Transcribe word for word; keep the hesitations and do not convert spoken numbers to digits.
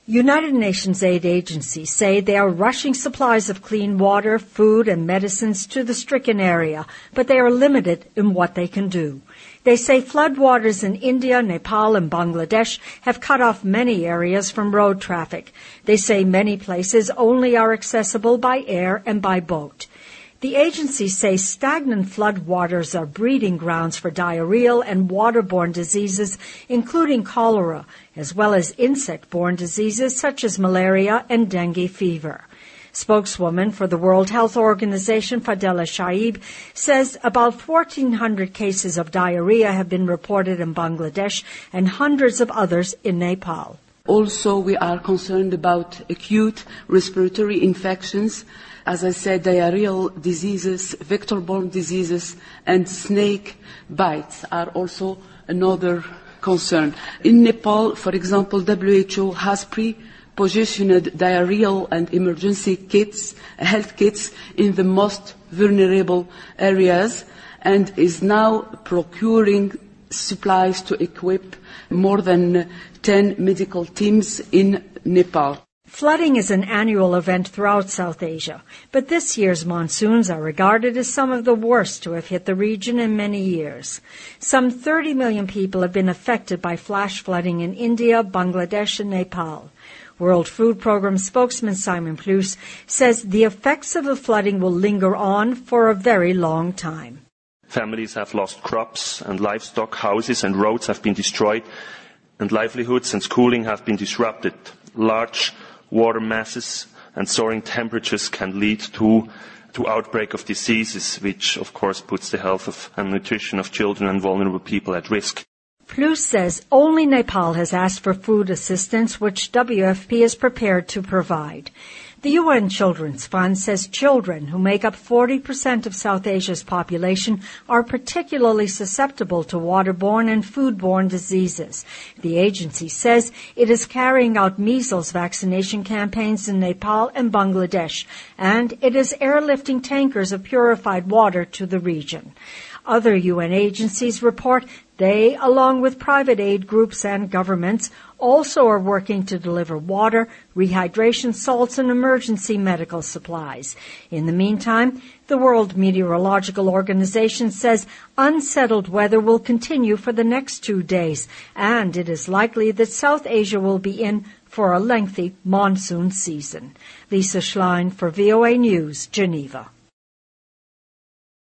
United Nations aid agencies say they are rushing supplies of clean water, food, and medicines to the stricken area, but they are limited in what they can do. They say floodwaters in India, Nepal, and Bangladesh have cut off many areas from road traffic. They say many places only are accessible by air and by boat. The agencies say stagnant floodwaters are breeding grounds for diarrheal and waterborne diseases, including cholera, as well as insect-borne diseases such as malaria and dengue fever. Spokeswoman for the World Health Organization, Fadela Shaib, says about fourteen hundred cases of diarrhea have been reported in Bangladesh and hundreds of others in Nepal. Also, we are concerned about acute respiratory infections. As I said, diarrheal diseases, vector-borne diseases, and snake bites are also another concern. In Nepal, for example, W H O has pre-positioned diarrheal and emergency kits, health kits, in the most vulnerable areas and is now procuring supplies to equip more than ten medical teams in Nepal. Flooding is an annual event throughout South Asia, but this year's monsoons are regarded as some of the worst to have hit the region in many years. Some thirty million people have been affected by flash flooding in India, Bangladesh, and Nepal. World Food Programme spokesman Simon Plus says the effects of the flooding will linger on for a very long time. Families have lost crops and livestock, houses and roads have been destroyed, and livelihoods and schooling have been disrupted. Large water masses and soaring temperatures can lead to to outbreak of diseases, which of course puts the health of and nutrition of children and vulnerable people at risk. Plus says only Nepal has asked for food assistance, which W F P is prepared to provide. The U N Children's Fund says children, who make up forty percent of South Asia's population, are particularly susceptible to waterborne and foodborne diseases. The agency says it is carrying out measles vaccination campaigns in Nepal and Bangladesh, and it is airlifting tankers of purified water to the region. Other U N agencies report they, along with private aid groups and governments, also are working to deliver water, rehydration salts, and emergency medical supplies. In the meantime, the World Meteorological Organization says unsettled weather will continue for the next two days, and it is likely that South Asia will be in for a lengthy monsoon season. Lisa Schlein for V O A News, Geneva.